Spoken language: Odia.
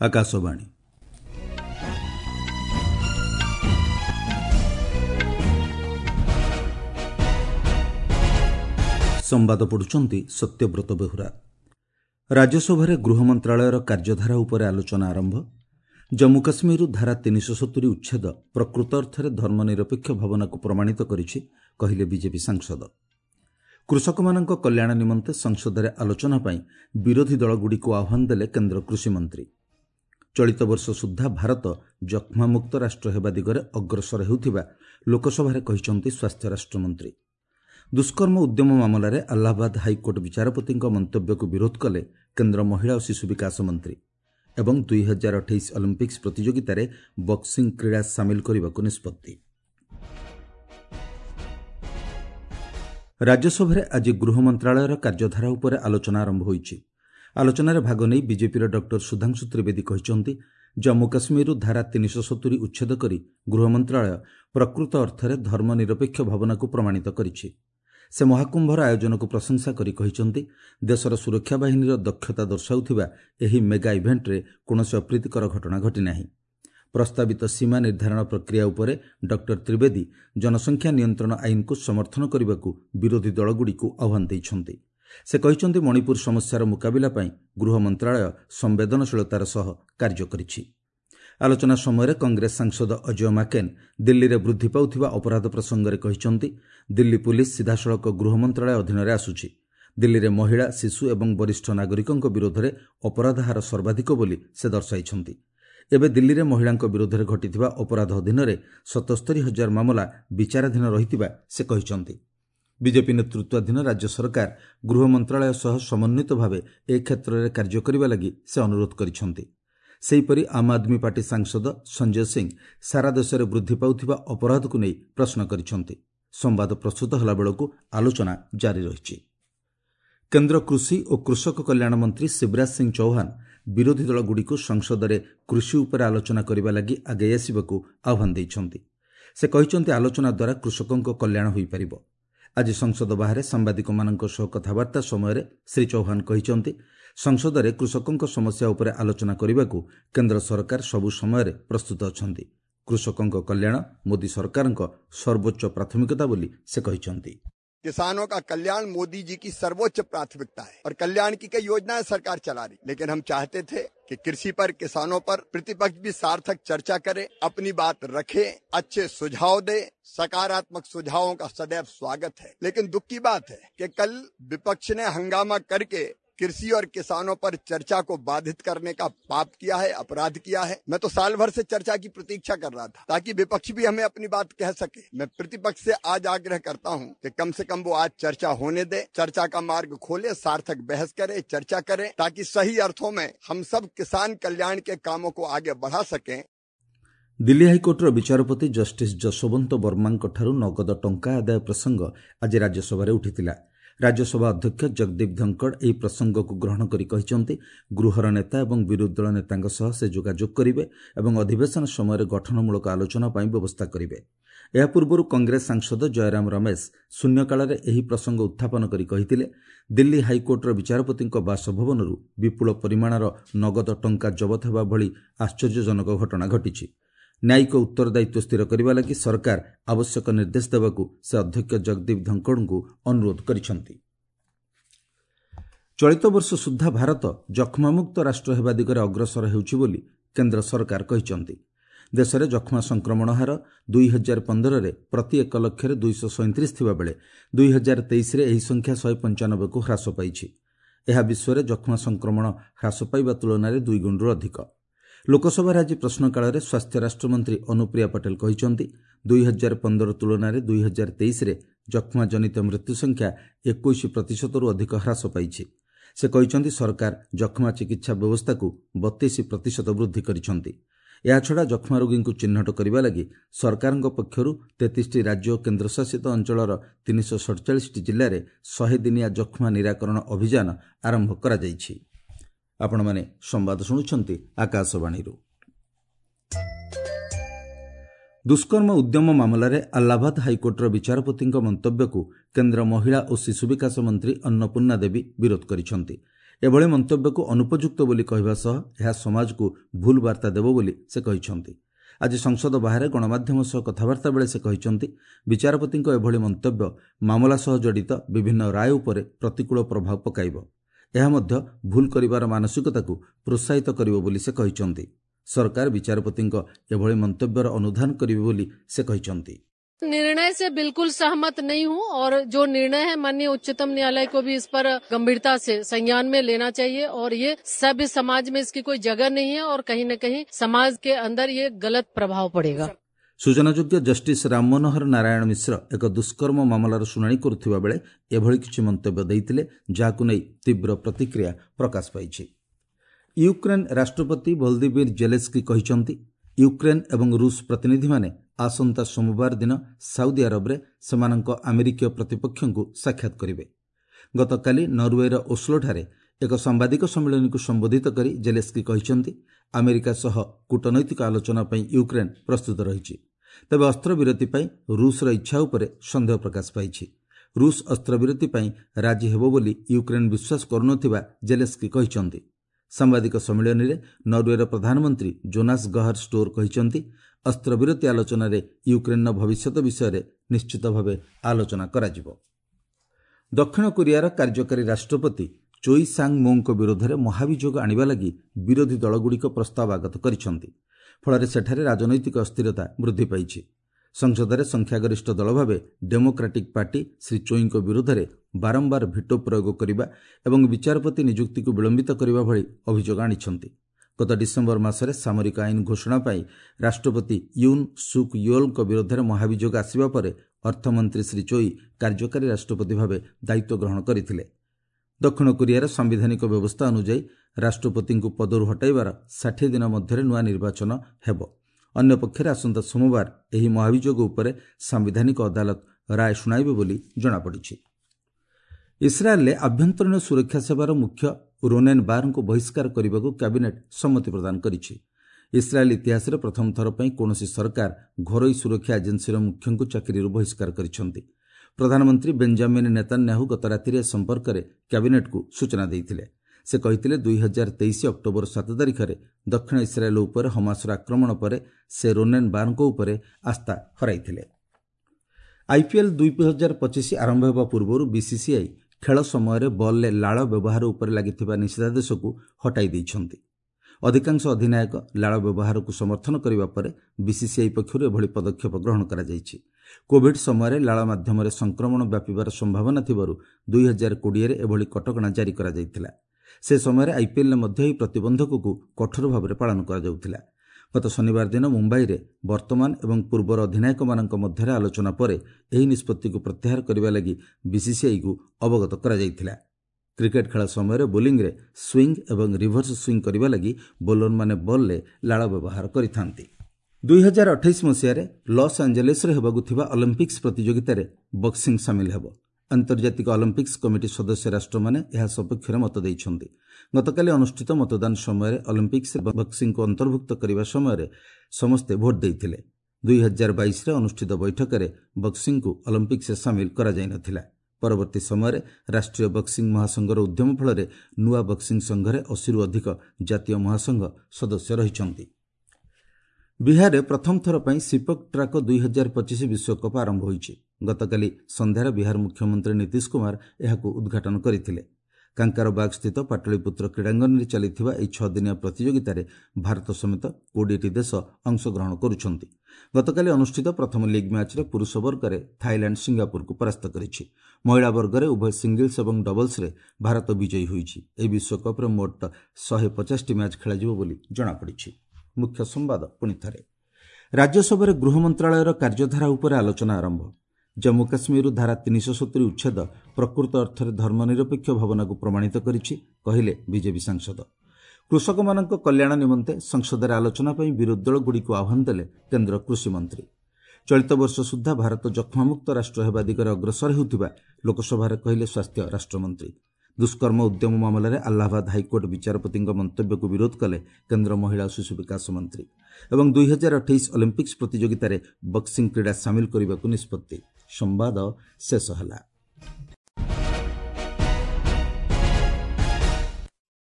ଆକାଶବାଣୀ। ସମ୍ବାଦ ପଢୁଛନ୍ତି ସତ୍ୟବ୍ରତ ବେହୁରା। ରାଜ୍ୟସଭାରେ ଗୃହ ମନ୍ତ୍ରଣାଳୟର କାର୍ଯ୍ୟଧାରା ଉପରେ ଆଲୋଚନା ଆରମ୍ଭ। ଜମ୍ମୁ କାଶ୍ମୀରରୁ ଧାରା 370 ଉଚ୍ଛେଦ ପ୍ରକୃତ ଅର୍ଥରେ ଧର୍ମନିରପେକ୍ଷ ଭାବନାକୁ ପ୍ରମାଣିତ କରିଛି, କହିଲେ ବିଜେପି ସାଂସଦ। କୃଷକମାନଙ୍କ କଲ୍ୟାଣ ନିମନ୍ତେ ସଂସଦରେ ଆଲୋଚନା ପାଇଁ ବିରୋଧୀ ଦଳଗୁଡ଼ିକୁ ଆହ୍ୱାନ ଦେଲେ କେନ୍ଦ୍ର କୃଷିମନ୍ତ୍ରୀ। ଚଳିତ ବର୍ଷ ସୁଦ୍ଧା ଭାରତ ଯକ୍ଷ୍ମାମୁକ୍ତ ରାଷ୍ଟ୍ର ହେବା ଦିଗରେ ଅଗ୍ରସର ହେଉଥିବା ଲୋକସଭାରେ କହିଛନ୍ତି ସ୍ୱାସ୍ଥ୍ୟ ରାଷ୍ଟ୍ରମନ୍ତ୍ରୀ। ଦୁଷ୍କର୍ମ ଉଦ୍ୟମ ମାମଲାରେ ଆହ୍ଲାବାଦ ହାଇକୋର୍ଟ ବିଚାରପତିଙ୍କ ମନ୍ତବ୍ୟକୁ ବିରୋଧ କଲେ କେନ୍ଦ୍ର ମହିଳା ଓ ଶିଶୁ ବିକାଶ ମନ୍ତ୍ରୀ ଏବଂ 2028 ଅଲିମ୍ପିକ୍ସ ପ୍ରତିଯୋଗିତାରେ ବକ୍ସିଂ କ୍ରୀଡ଼ା ସାମିଲ କରିବାକୁ ନିଷ୍ପତ୍ତି। ରାଜ୍ୟସଭାରେ ଆଜି ଗୃହ ମନ୍ତ୍ରଣାଳୟର କାର୍ଯ୍ୟଧାରା ଉପରେ ଆଲୋଚନା ଆରମ୍ଭ ହୋଇଛି। ଆଲୋଚନାରେ ଭାଗ ନେଇ ବିଜେପିର ଡକ୍ଟର ସୁଧାଂଶୁ ତ୍ରିବେଦୀ କହିଛନ୍ତି, ଜମ୍ମୁ କାଶ୍ମୀରରୁ ଧାରା 370 ଉଚ୍ଛେଦ କରି ଗୃହ ମନ୍ତ୍ରଣାଳୟ ପ୍ରକୃତ ଅର୍ଥରେ ଧର୍ମନିରପେକ୍ଷ ଭାବନାକୁ ପ୍ରମାଣିତ କରିଛି। ସେ ମହାକୁମ୍ଭର ଆୟୋଜନକୁ ପ୍ରଶଂସା କରି କହିଛନ୍ତି, ଦେଶର ସୁରକ୍ଷା ବାହିନୀର ଦକ୍ଷତା ଦର୍ଶାଉଥିବା ଏହି ମେଗା ଇଭେଣ୍ଟରେ କୌଣସି ଅପ୍ରୀତିକର ଘଟଣା ଘଟିନାହିଁ। ପ୍ରସ୍ତାବିତ ସୀମା ନିର୍ଦ୍ଧାରଣ ପ୍ରକ୍ରିୟା ଉପରେ ଡକ୍ଟର ତ୍ରିବେଦୀ ଜନସଂଖ୍ୟା ନିୟନ୍ତ୍ରଣ ଆଇନକୁ ସମର୍ଥନ କରିବାକୁ ବିରୋଧୀ ଦଳଗୁଡ଼ିକୁ ଆହ୍ୱାନ ଦେଇଛନ୍ତି। ସେ କହିଛନ୍ତି, ମଣିପୁର ସମସ୍ୟାର ମୁକାବିଲା ପାଇଁ ଗୃହ ମନ୍ତ୍ରଣାଳୟ ସମ୍ବେଦନଶୀଳତାର ସହ କାର୍ଯ୍ୟ କରିଛି। ଆଲୋଚନା ସମୟରେ କଂଗ୍ରେସ ସାଂସଦ ଅଜୟ ମାକେନ୍ ଦିଲ୍ଲୀରେ ବୃଦ୍ଧି ପାଉଥିବା ଅପରାଧ ପ୍ରସଙ୍ଗରେ କହିଛନ୍ତି, ଦିଲ୍ଲୀ ପୁଲିସ୍ ସିଧାସଳଖ ଗୃହ ମନ୍ତ୍ରଣାଳୟ ଅଧୀନରେ ଆସୁଛି। ଦିଲ୍ଲୀରେ ମହିଳା, ଶିଶୁ ଏବଂ ବରିଷ୍ଠ ନାଗରିକଙ୍କ ବିରୋଧରେ ଅପରାଧ ହାର ସର୍ବାଧିକ ବୋଲି ସେ ଦର୍ଶାଇଛନ୍ତି। ଏବେ ଦିଲ୍ଲୀରେ ମହିଳାଙ୍କ ବିରୋଧରେ ଘଟିଥିବା ଅପରାଧ ଅଧୀନରେ 77,000 ମାମଲା ବିଚାରାଧୀନ ରହିଥିବା ସେ କହିଛନ୍ତି। ବିଜେପି ନେତୃତ୍ୱାଧୀନ ରାଜ୍ୟ ସରକାର ଗୃହ ମନ୍ତ୍ରଣାଳୟ ସହ ସମନ୍ୱିତ ଭାବେ ଏ କ୍ଷେତ୍ରରେ କାର୍ଯ୍ୟ କରିବା ଲାଗି ସେ ଅନୁରୋଧ କରିଛନ୍ତି। ସେହିପରି ଆମ୍ ଆଦମୀ ପାର୍ଟି ସାଂସଦ ସଞ୍ଜୟ ସିଂ ସାରା ଦେଶରେ ବୃଦ୍ଧି ପାଉଥିବା ଅପରାଧକୁ ନେଇ ପ୍ରଶ୍ନ କରିଛନ୍ତି। ସମ୍ବାଦ ପ୍ରସ୍ତୁତ ହେଲା ବେଳକୁ ଆଲୋଚନା ଜାରି ରହିଛି। କେନ୍ଦ୍ର କୃଷି ଓ କୃଷକ କଲ୍ୟାଣ ମନ୍ତ୍ରୀ ଶିବରାଜ ସିଂ ଚୌହାନ ବିରୋଧୀ ଦଳଗୁଡ଼ିକୁ ସଂସଦରେ କୃଷି ଉପରେ ଆଲୋଚନା କରିବା ଲାଗି ଆଗେଇ ଆସିବାକୁ ଆହ୍ୱାନ ଦେଇଛନ୍ତି। ସେ କହିଛନ୍ତି, ଆଲୋଚନା ଦ୍ୱାରା କୃଷକଙ୍କ କଲ୍ୟାଣ ହୋଇପାରିବ। ଆଜି ସଂସଦ ବାହାରେ ସାମ୍ବାଦିକମାନଙ୍କ ସହ କଥାବାର୍ତ୍ତା ସମୟରେ ଶ୍ରୀ ଚୌହାନ କହିଛନ୍ତି, ସଂସଦରେ କୃଷକଙ୍କ ସମସ୍ୟା ଉପରେ ଆଲୋଚନା କରିବାକୁ କେନ୍ଦ୍ର ସରକାର ସବୁ ସମୟରେ ପ୍ରସ୍ତୁତ ଅଛନ୍ତି। କୃଷକଙ୍କ କଲ୍ୟାଣ ମୋଦି ସରକାରଙ୍କ ସର୍ବୋଚ୍ଚ ପ୍ରାଥମିକତା ବୋଲି ସେ କହିଛନ୍ତି। किसानों का कल्याण मोदी जी की सर्वोच्च प्राथमिकता है और कल्याण की कई योजनाएं सरकार चला रही, लेकिन हम चाहते थे कि कृषि पर, किसानों पर प्रतिपक्ष भी सार्थक चर्चा करे, अपनी बात रखे, अच्छे सुझाव दे। सकारात्मक सुझावों का सदैव स्वागत है, लेकिन दुख की बात है कि कल विपक्ष ने हंगामा करके कृषि और किसानों पर चर्चा को बाधित करने का पाप किया है, अपराध किया है। मैं तो साल भर से चर्चा की प्रतीक्षा कर रहा था ताकि विपक्ष भी हमें अपनी बात कह सके। मैं प्रतिपक्ष से आज आग्रह करता हूं कि कम से कम वो आज चर्चा होने दे, चर्चा का मार्ग खोले, सार्थक बहस करे, चर्चा करे, ताकि सही अर्थों में हम सब किसान कल्याण के कामों को आगे बढ़ा सकें। दिल्ली हाइकोर्टर विचारपति जस्टिस जसवंत वर्माଙ୍କଠାରୁ ନଗଦ ଟଙ୍କା ଆଦାୟ ପ୍ରସଙ୍ଗ ଆଜି ରାଜ୍ୟସଭାରେ ଉଠିଥିଲା। ରାଜ୍ୟସଭା ଅଧ୍ୟକ୍ଷ ଜଗଦୀପ ଧଙ୍କଡ଼ ଏହି ପ୍ରସଙ୍ଗକୁ ଗ୍ରହଣ କରି କହିଛନ୍ତି, ଗୃହର ନେତା ଏବଂ ବିରୋଧୀ ଦଳ ନେତାଙ୍କ ସହ ସେ ଯୋଗାଯୋଗ କରିବେ ଏବଂ ଅଧିବେଶନ ସମୟରେ ଗଠନମୂଳକ ଆଲୋଚନା ପାଇଁ ବ୍ୟବସ୍ଥା କରିବେ। ଏହା ପୂର୍ବରୁ କଂଗ୍ରେସ ସାଂସଦ ଜୟରାମ ରମେଶ ଶୂନ୍ୟକାଳରେ ଏହି ପ୍ରସଙ୍ଗ ଉତ୍ଥାପନ କରି କହିଥିଲେ, ଦିଲ୍ଲୀ ହାଇକୋର୍ଟର ବିଚାରପତିଙ୍କ ବାସଭବନରୁ ବିପୁଳ ପରିମାଣର ନଗଦ ଟଙ୍କା ଜବତ ହେବା ଭଳି ଆଶ୍ଚର୍ଯ୍ୟଜନକ ଘଟଣା ଘଟିଛି। ନ୍ୟାୟିକ ଉତ୍ତରଦାୟିତ୍ୱ ସ୍ଥିର କରିବା ଲାଗି ସରକାର ଆବଶ୍ୟକ ନିର୍ଦ୍ଦେଶ ଦେବାକୁ ସେ ଅଧ୍ୟକ୍ଷ ଜଗଦୀପ ଧଙ୍କଡ଼ଙ୍କୁ ଅନୁରୋଧ କରିଛନ୍ତି। ଚଳିତ ବର୍ଷ ସୁଦ୍ଧା ଭାରତ ଯକ୍ଷ୍ମାମୁକ୍ତ ରାଷ୍ଟ୍ର ହେବା ଦିଗରେ ଅଗ୍ରସର ହେଉଛି ବୋଲି କେନ୍ଦ୍ର ସରକାର କହିଛନ୍ତି। ଦେଶରେ ଯକ୍ଷ୍ମା ସଂକ୍ରମଣ ହାର 2015ରେ ପ୍ରତି 1 ଲକ୍ଷରେ 237 ଥିବାବେଳେ 2023ରେ ଏହି ସଂଖ୍ୟା 195କୁ ହ୍ରାସ ପାଇଛି। ଏହା ବିଶ୍ୱରେ ଯକ୍ଷ୍ମା ସଂକ୍ରମଣ ହ୍ରାସ ପାଇବା ତୁଳନାରେ 2 ଗୁଣରୁ ଅଧିକ। ଲୋକସଭାରେ ଆଜି ପ୍ରଶ୍ନକାଳରେ ସ୍ୱାସ୍ଥ୍ୟ ରାଷ୍ଟ୍ରମନ୍ତ୍ରୀ ଅନୁପ୍ରିୟା ପଟେଲ କହିଛନ୍ତି, 2015 ତୁଳନାରେ 2023ରେ ଯକ୍ଷ୍ମା ଜନିତ ମୃତ୍ୟୁ ସଂଖ୍ୟା 21%ରୁ ଅଧିକ ହ୍ରାସ ପାଇଛି। ସେ କହିଛନ୍ତି, ସରକାର ଯକ୍ଷ୍ମା ଚିକିତ୍ସା ବ୍ୟବସ୍ଥାକୁ 32% ବୃଦ୍ଧି କରିଛନ୍ତି। ଏହାଛଡ଼ା ଯକ୍ଷ୍ମା ରୋଗୀଙ୍କୁ ଚିହ୍ନଟ କରିବା ଲାଗି ସରକାରଙ୍କ ପକ୍ଷରୁ 33ଟି ରାଜ୍ୟ ଓ କେନ୍ଦ୍ରଶାସିତ ଅଞ୍ଚଳର 347ଟି ଜିଲ୍ଲାରେ 100 ଦିନିଆ ଯକ୍ଷ୍ମା ନିରାକରଣ ଅଭିଯାନ ଆରମ୍ଭ କରାଯାଇଛି। ଆପଣମାନେ ସମ୍ବାଦ ଶୁଣୁଛନ୍ତି ଆକାଶବାଣୀରୁ। ଦୁଷ୍କର୍ମ ଉଦ୍ୟମ ମାମଲାରେ ଆହ୍ଲାବାଦ ହାଇକୋର୍ଟର ବିଚାରପତିଙ୍କ ମନ୍ତବ୍ୟକୁ କେନ୍ଦ୍ର ମହିଳା ଓ ଶିଶୁ ବିକାଶ ମନ୍ତ୍ରୀ ଅନ୍ନପୂର୍ଣ୍ଣା ଦେବୀ ବିରୋଧ କରିଛନ୍ତି। एभଳି ମନ୍ତବ୍ୟକୁ ଅନୁପଯୁକ୍ତ ବୋଲି କହିବା ସହ ଏହା ସମାଜକୁ ଭୁଲ ବାର୍ତ୍ତା ଦେବ ବୋଲି ସେ କହିଛନ୍ତି। ଆଜି ସଂସଦ ବାହାରେ ଗଣମାଧ୍ୟମ ସହ କଥାବାର୍ତ୍ତା ବେଳେ ସେ କହିଛନ୍ତି, ବିଚାରପତିଙ୍କ ଏଭଳି ମନ୍ତବ୍ୟ ମାମଲା ସହ ଜଡ଼ିତ ବିଭିନ୍ନ ରାୟ ଉପରେ ପ୍ରତିକୂଳ ପ୍ରଭାବ ପକାଇବ। ଏହା ମଧ୍ୟ ଭୁଲ କରିବାର ମାନସିକତାକୁ ପ୍ରୋତ୍ସାହିତ କରିବ ବୋଲି ସେ କହିଛନ୍ତି। ସରକାର ବିଚାରପତିଙ୍କ ଏଭଳି ମନ୍ତବ୍ୟର ଅନୁଧ୍ୟାନ କରିବେ ବୋଲି ସେ କହିଛନ୍ତି। निर्णय से बिल्कुल सहमत नहीं हूं और जो निर्णय है माननीय उच्चतम न्यायालय को भी इस पर गंभीरता से संज्ञान में लेना चाहिए और ये सभ्य समाज में इसकी कोई जगह नहीं है और कहीं न कहीं समाज के अंदर ये गलत प्रभाव पड़ेगा। सूचनायोग्य जस्टिस राम मनोहर नारायण मिश्र एक दुष्कर्म मामलार शुणाणी करुवा बेले एभଳି କିଛି ମନ୍ତବ୍ୟ ଦେଇଥିଲେ, ଯାହାକୁ ନେଇ ତୀବ୍ର ପ୍ରତିକ୍ରିୟା ପ୍ରକାଶ ପାଇଛି। ୟୁକ୍ରେନ ରାଷ୍ଟ୍ରପତି ଭଲୋଦିମିର ଜେଲେନ୍ସ୍କି କହିଛନ୍ତି, ୟୁକ୍ରେନ ଏବଂ ରୁଷ ପ୍ରତିନିଧିମାନେ ଆସନ୍ତା ସୋମବାର ଦିନ ସାଉଦି ଆରବରେ ସେମାନଙ୍କ ଆମେରିକୀୟ ପ୍ରତିପକ୍ଷଙ୍କୁ ସାକ୍ଷାତ କରିବେ। ଗତକାଲି ନରୱେର ଓସ୍ଲୋଠାରେ ଏକ ସାମ୍ବାଦିକ ସମ୍ମିଳନୀକୁ ସମ୍ବୋଧିତ କରି ଜେଲେନ୍ସ୍କି କହିଛନ୍ତି, ଆମେରିକା ସହ କୂଟନୈତିକ ଆଲୋଚନା ପାଇଁ ୟୁକ୍ରେନ ପ୍ରସ୍ତୁତ ରହିଛି। ତେବେ ଅସ୍ତ୍ରବିରତି ପାଇଁ ରୁଷର ଇଚ୍ଛା ଉପରେ ସନ୍ଦେହ ପ୍ରକାଶ ପାଇଛି। ରୁଷ ଅସ୍ତ୍ରବିରତି ପାଇଁ ରାଜି ହେବ ବୋଲି ୟୁକ୍ରେନ ବିଶ୍ୱାସ କରୁନଥିବା ଜେଲେନ୍ସ୍କି କହିଛନ୍ତି। ସାମ୍ବାଦିକ ସମ୍ମିଳନୀରେ ନରୱେର ପ୍ରଧାନମନ୍ତ୍ରୀ ଜୋନାସ୍ ଗହର ଷ୍ଟୋର କହିଛନ୍ତି, ଅସ୍ତ୍ରବିରତି ଆଲୋଚନାରେ ୟୁକ୍ରେନର ଭବିଷ୍ୟତ ବିଷୟରେ ନିଶ୍ଚିତ ଭାବେ ଆଲୋଚନା କରାଯିବ। ଦକ୍ଷିଣ କୋରିଆର କାର୍ଯ୍ୟକାରୀ ରାଷ୍ଟ୍ରପତି ଚୋଇ ସାଙ୍ଗ ମୋଙ୍କ ବିରୋଧରେ ମହାଭିଯୋଗ ଆଣିବା ଲାଗି ବିରୋଧୀ ଦଳଗୁଡ଼ିକ ପ୍ରସ୍ତାବ ଆଗତ କରିଛନ୍ତି। ଫଳରେ ସେଠାରେ ରାଜନୈତିକ ଅସ୍ଥିରତା ବୃଦ୍ଧି ପାଇଛି। ସଂସଦରେ ସଂଖ୍ୟାଗରିଷ୍ଠ ଦଳ ଭାବେ ଡେମୋକ୍ରାଟିକ୍ ପାର୍ଟି ଶ୍ରୀ ଚୋଇଙ୍କ ବିରୋଧରେ ବାରମ୍ବାର ଭିଟୋ ପ୍ରୟୋଗ କରିବା ଏବଂ ବିଚାରପତି ନିଯୁକ୍ତିକୁ ବିଳମ୍ବିତ କରିବା ଭଳି ଅଭିଯୋଗ ଆଣିଛନ୍ତି। ଗତ ଡିସେମ୍ବର ମାସରେ ସାମରିକ ଆଇନ ଘୋଷଣା ପାଇଁ ରାଷ୍ଟ୍ରପତି ୟୁନ୍ ସୁକ୍ ୟୋଲଙ୍କ ବିରୋଧରେ ମହାଭିଯୋଗ ଆସିବା ପରେ ଅର୍ଥମନ୍ତ୍ରୀ ଶ୍ରୀ ଚୋଇ କାର୍ଯ୍ୟକାରୀ ରାଷ୍ଟ୍ରପତି ଭାବେ ଦାୟିତ୍ୱ ଗ୍ରହଣ କରିଥିଲେ। ଦକ୍ଷିଣ କୋରିଆର ସାମ୍ବିଧାନିକ ବ୍ୟବସ୍ଥା ଅନୁଯାୟୀ ରାଷ୍ଟ୍ରପତିଙ୍କୁ ପଦରୁ ହଟାଇବାର 60 ଦିନ ମଧ୍ୟରେ ନୂଆ ନିର୍ବାଚନ ହେବ। ଅନ୍ୟପକ୍ଷରେ ଆସନ୍ତା ସୋମବାର ଏହି ମହାଭିଯୋଗ ଉପରେ ସାମ୍ବିଧାନିକ ଅଦାଲତ ରାୟ ଶୁଣାଇବେ ବୋଲି ଜଣାପଡ଼ିଛି। ଇସ୍ରାଏଲରେ ଆଭ୍ୟନ୍ତରୀଣ ସୁରକ୍ଷା ସେବାର ମୁଖ୍ୟ ରୋନେନ୍ ବାର୍ଙ୍କୁ ବହିଷ୍କାର କରିବାକୁ କ୍ୟାବିନେଟ୍ ସମ୍ମତି ପ୍ରଦାନ କରିଛି। ଇସ୍ରାଏଲ ଇତିହାସରେ ପ୍ରଥମ ଥର ପାଇଁ କୌଣସି ସରକାର ଘରୋଇ ସୁରକ୍ଷା ଏଜେନ୍ସିର ମୁଖ୍ୟଙ୍କୁ ଚାକିରିରୁ ବହିଷ୍କାର କରିଛନ୍ତି। ପ୍ରଧାନମନ୍ତ୍ରୀ ବେଞ୍ଜାମିନ୍ ନେତାନ୍ୟାହୁ ଗତ ରାତିରେ ଏ ସମ୍ପର୍କରେ କ୍ୟାବିନେଟ୍କୁ ସୂଚନା ଦେଇଥିଲେ। ସେ କହିଥିଲେ 2023 ଅକ୍ଟୋବର 7 ତାରିଖରେ ଦକ୍ଷିଣ ଇସ୍ରାଏଲ ଉପରେ ହମାସର ଆକ୍ରମଣ ପରେ ସେ ରୋନେନ୍ ବାର୍ଙ୍କ ଉପରେ ଆସ୍ଥା ହରାଇଥିଲେ। ଆଇପିଏଲ୍ 2025 ଆରମ୍ଭ ହେବା ପୂର୍ବରୁ ବିସିସିଆଇ ଖେଳ ସମୟରେ ବଲ୍ରେ ଲାଳ ବ୍ୟବହାର ଉପରେ ଲାଗିଥିବା ନିଷେଧାଦେଶକୁ ହଟାଇ ଦେଇଛନ୍ତି। ଅଧିକାଂଶ ଅଧିନାୟକ ଲାଳ ବ୍ୟବହାରକୁ ସମର୍ଥନ କରିବା ପରେ ବିସିସିଆଇ ପକ୍ଷରୁ ଏଭଳି ପଦକ୍ଷେପ ଗ୍ରହଣ କରାଯାଇଛି। କୋଭିଡ୍ ସମୟରେ ଲାଳ ମାଧ୍ୟମରେ ସଂକ୍ରମଣ ବ୍ୟାପିବାର ସମ୍ଭାବନା ଥିବାରୁ 2020ରେ ଏଭଳି କଟକଣା ଜାରି କରାଯାଇଥିଲା। ସେ ସମୟରେ ଆଇପିଏଲ୍ରେ ମଧ୍ୟ ଏହି ପ୍ରତିବନ୍ଧକକୁ କଠୋର ଭାବରେ ପାଳନ କରାଯାଉଥିଲା। ଗତ ଶନିବାର ଦିନ ମୁମ୍ବାଇରେ ବର୍ତ୍ତମାନ ଏବଂ ପୂର୍ବର ଅଧିନାୟକମାନଙ୍କ ମଧ୍ୟରେ ଆଲୋଚନା ପରେ ଏହି ନିଷ୍ପତ୍ତିକୁ ପ୍ରତ୍ୟାହାର କରିବା ଲାଗି ବିସିସିଆଇକୁ ଅବଗତ କରାଯାଇଥିଲା। କ୍ରିକେଟ୍ ଖେଳ ସମୟରେ ବୋଲିଂରେ ସୁଇଙ୍ଗ ଏବଂ ରିଭର୍ସ ସୁଇଙ୍ଗ କରିବା ଲାଗି ବୋଲରମାନେ ବଲ୍ରେ ଲାଳ ବ୍ୟବହାର କରିଥାନ୍ତି। 2028 ମସିହାରେ ଲସ୍ ଆଞ୍ଜେଲେସରେ ହେବାକୁ ଥିବା ଅଲିମ୍ପିକ୍ସ ପ୍ରତିଯୋଗିତାରେ ବକ୍ସିଂ ସାମିଲ ହେବ। ଆନ୍ତର୍ଜାତିକ ଅଲିମ୍ପିକ୍ସ କମିଟି ସଦସ୍ୟ ରାଷ୍ଟ୍ରମାନେ ଏହା ସପକ୍ଷରେ ମତ ଦେଇଛନ୍ତି। ଗତକାଲି ଅନୁଷ୍ଠିତ ମତଦାନ ସମୟରେ ଅଲିମ୍ପିକ୍ସରେ ବକ୍ସିଂକୁ ଅନ୍ତର୍ଭୁକ୍ତ କରିବା ସମୟରେ ସମସ୍ତେ ଭୋଟ ଦେଇଥିଲେ। 2022ରେ ଅନୁଷ୍ଠିତ ବୈଠକରେ ବକ୍ସିଂକୁ ଅଲିମ୍ପିକ୍ସରେ ସାମିଲ କରାଯାଇନଥିଲା। ପରବର୍ତ୍ତୀ ସମୟରେ ରାଷ୍ଟ୍ରୀୟ ବକ୍ସିଂ ମହାସଂଘର ଉଦ୍ୟମ ଫଳରେ ନୂଆ ବକ୍ସିଂ ସଂଘରେ 80ରୁ ଅଧିକ ଜାତୀୟ ମହାସଂଘ ସଦସ୍ୟ ରହିଛନ୍ତି। ବିହାରରେ ପ୍ରଥମ ଥର ପାଇଁ ସିପକ୍ ଟ୍ରାକୋ 2025 ବିଶ୍ୱକପ୍ ଆରମ୍ଭ ହୋଇଛି। ଗତକାଲି ସନ୍ଧ୍ୟାରେ ବିହାର ମୁଖ୍ୟମନ୍ତ୍ରୀ ନୀତିଶ କୁମାର ଏହାକୁ ଉଦ୍ଘାଟନ କରିଥିଲେ। କାଙ୍କାରବାଗ ସ୍ଥିତ ପାଟଳିପୁତ୍ର କ୍ରୀଡ଼ାଙ୍ଗନରେ ଚାଲିଥିବା ଏହି 6 ଦିନିଆ ପ୍ରତିଯୋଗିତାରେ ଭାରତ ସମେତ 20ଟି ଦେଶ ଅଂଶଗ୍ରହଣ କରୁଛନ୍ତି। ଗତକାଲି ଅନୁଷ୍ଠିତ ପ୍ରଥମ ଲିଗ୍ ମ୍ୟାଚ୍ରେ ପୁରୁଷ ବର୍ଗରେ ଥାଇଲ୍ୟାଣ୍ଡ ସିଙ୍ଗାପୁରକୁ ପରାସ୍ତ କରିଛି। ମହିଳା ବର୍ଗରେ ଉଭୟ ସିଙ୍ଗଲ୍ସ ଏବଂ ଡବଲ୍ସରେ ଭାରତ ବିଜୟୀ ହୋଇଛି। ଏହି ବିଶ୍ୱକପ୍ରେ ମୋଟ 150ଟି ମ୍ୟାଚ୍ ଖେଳାଯିବ ବୋଲି ଜଣାପଡ଼ିଛି। ମୁଖ୍ୟ ସମ୍ବାଦ ପୁଣି ଥରେ। ରାଜ୍ୟସଭାରେ ଗୃହ ମନ୍ତ୍ରଣାଳୟର କାର୍ଯ୍ୟଧାରା ଉପରେ ଆଲୋଚନା ଆରମ୍ଭ। ଜମ୍ମୁ କାଶ୍ମୀରରୁ ଧାରା 370 ଉଚ୍ଛେଦ ପ୍ରକୃତ ଅର୍ଥରେ ଧର୍ମନିରପେକ୍ଷ ଭାବନାକୁ ପ୍ରମାଣିତ କରିଛି, କହିଲେ ବିଜେପି ସାଂସଦ। କୃଷକମାନଙ୍କ କଲ୍ୟାଣ ନିମନ୍ତେ ସଂସଦରେ ଆଲୋଚନା ପାଇଁ ବିରୋଧୀ ଦଳଗୁଡ଼ିକୁ ଆହ୍ୱାନ ଦେଲେ କେନ୍ଦ୍ର କୃଷିମନ୍ତ୍ରୀ। ଚଳିତ ବର୍ଷ ସୁଦ୍ଧା ଭାରତ ଯକ୍ଷ୍ମାମୁକ୍ତ ରାଷ୍ଟ୍ର ହେବା ଦିଗରେ ଅଗ୍ରସର ହେଉଥିବା ଲୋକସଭାରେ କହିଲେ ସ୍ୱାସ୍ଥ୍ୟ ରାଷ୍ଟ୍ରମନ୍ତ୍ରୀ। ଦୁଷ୍କର୍ମ ଉଦ୍ୟମ ମାମଲାରେ ଆହ୍ଲାବାଦ ହାଇକୋର୍ଟ ବିଚାରପତିଙ୍କ ମନ୍ତବ୍ୟକୁ ବିରୋଧ କଲେ କେନ୍ଦ୍ର ମହିଳା ଓ ଶିଶୁ ବିକାଶ ମନ୍ତ୍ରୀ। ଏବଂ 2028 ଅଲିମ୍ପିକ୍ସ ପ୍ରତିଯୋଗିତାରେ ବକ୍ସିଂ କ୍ରୀଡ଼ା ସାମିଲ କରିବାକୁ ନିଷ୍ପତ୍ତି। ସମ୍ବାଦ ଶେଷ ହେଲା।